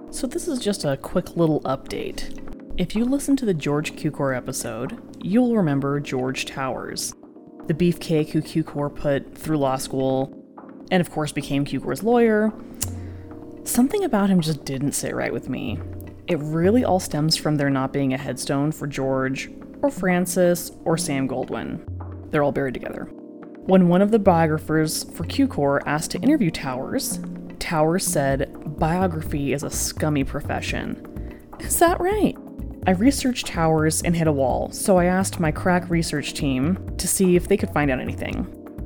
So this is just a quick little update. If you listen to the George Cukor episode, you'll remember George Towers, the beefcake who Cukor put through law school, and of course became Cukor's lawyer. Something about him just didn't sit right with me. It really all stems from there not being a headstone for George, or Francis, or Sam Goldwyn. They're all buried together. When one of the biographers for Cukor asked to interview Towers, Towers said, "Biography is a scummy profession." Is that right? I researched Towers and hit a wall, so I asked my crack research team to see if they could find out anything.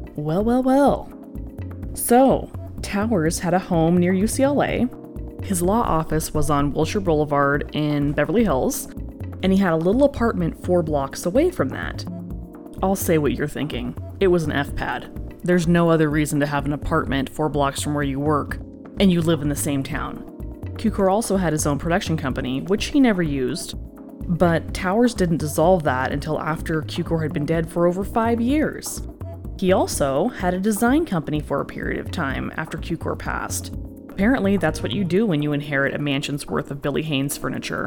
Well. So, Towers had a home near UCLA, his law office was on Wilshire Boulevard in Beverly Hills, and he had a little apartment 4 blocks away from that. I'll say what you're thinking. It was an F-pad. There's no other reason to have an apartment 4 blocks from where you work, and you live in the same town. Cukor also had his own production company, which he never used, but Towers didn't dissolve that until after Cukor had been dead for over 5 years. He also had a design company for a period of time after Cukor passed. Apparently, that's what you do when you inherit a mansion's worth of Billy Haynes furniture.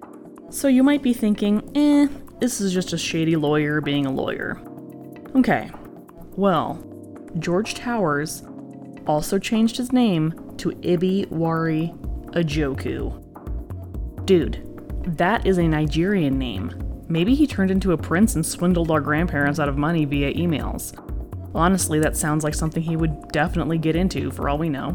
So you might be thinking, this is just a shady lawyer being a lawyer. Okay, well, George Towers also changed his name to Ibiwari Ajoku. Dude, that is a Nigerian name. Maybe he turned into a prince and swindled our grandparents out of money via emails. Honestly, that sounds like something he would definitely get into, for all we know.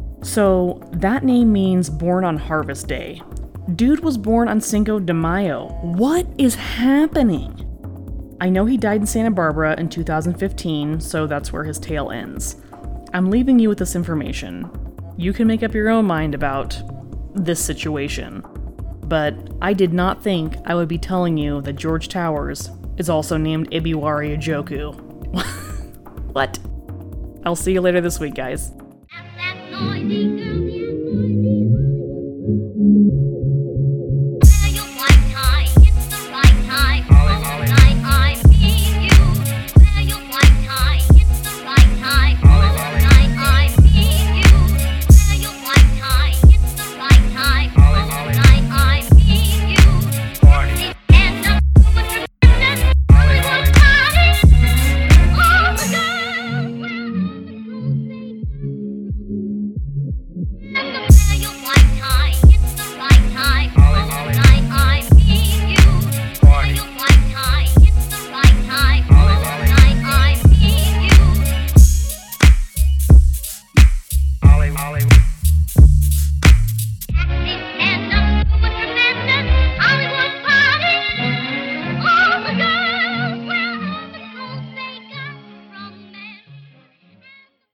So, that name means born on Harvest Day. Dude was born on Cinco de Mayo. What is happening? I know he died in Santa Barbara in 2015, so that's where his tale ends. I'm leaving you with this information. You can make up your own mind about this situation. But I did not think I would be telling you that George Towers is also named Ibiwari Ajoku. What? I'll see you later this week, guys. That noisy girl.